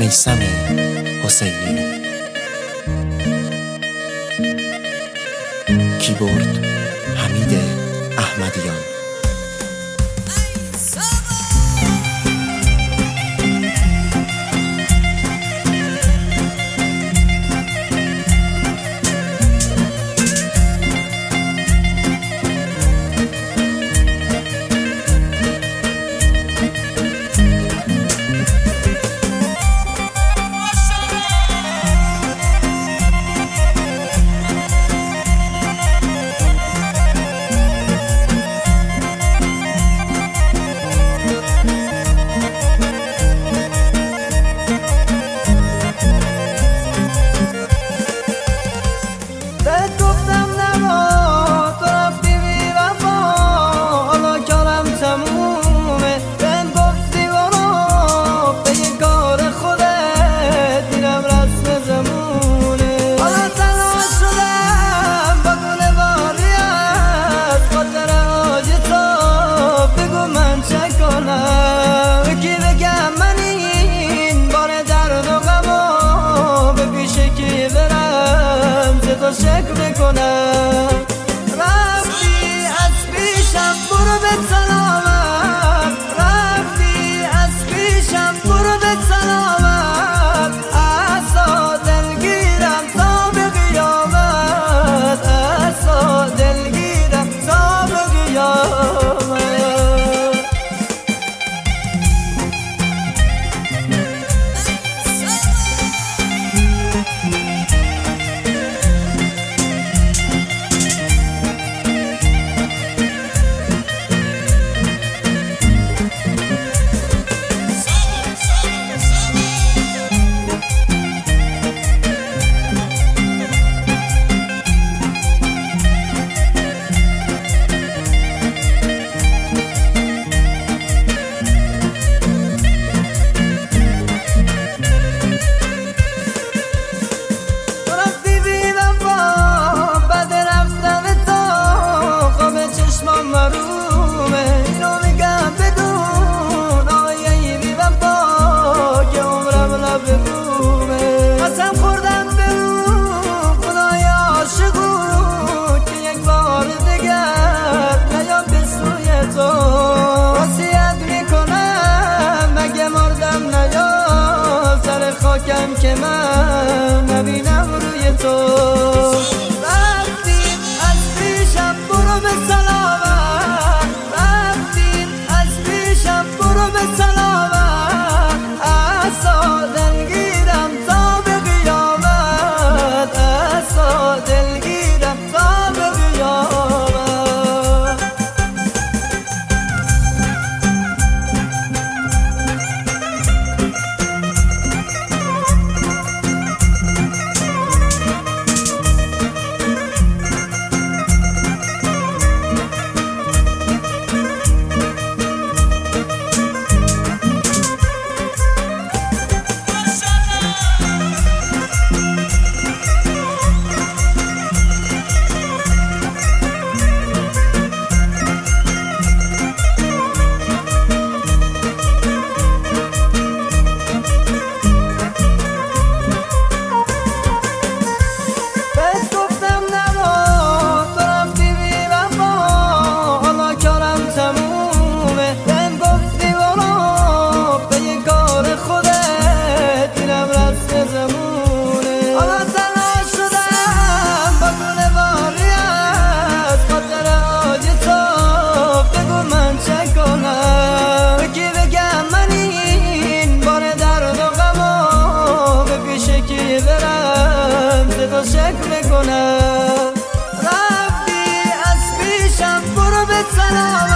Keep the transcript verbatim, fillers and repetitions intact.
میثم حسینی. کیبورد حمید احمدیان. شکر کنم رفتی از پیشم برو به سلامت، رفتی از پیشم برو به سلامت. عصا دلگیرم تا به قیامت، عصا دلگیرم تا به قیامت. خاکم که من نبینم روی تو. رفتی از پیشم برو به سلامت، رفتی از پیشم برو به سلامت. عصا دلگیرم تا به قیامت، عصا دلگیرم تا به قیامت. شکر کنم رفتی از پیشم برو به سلامت.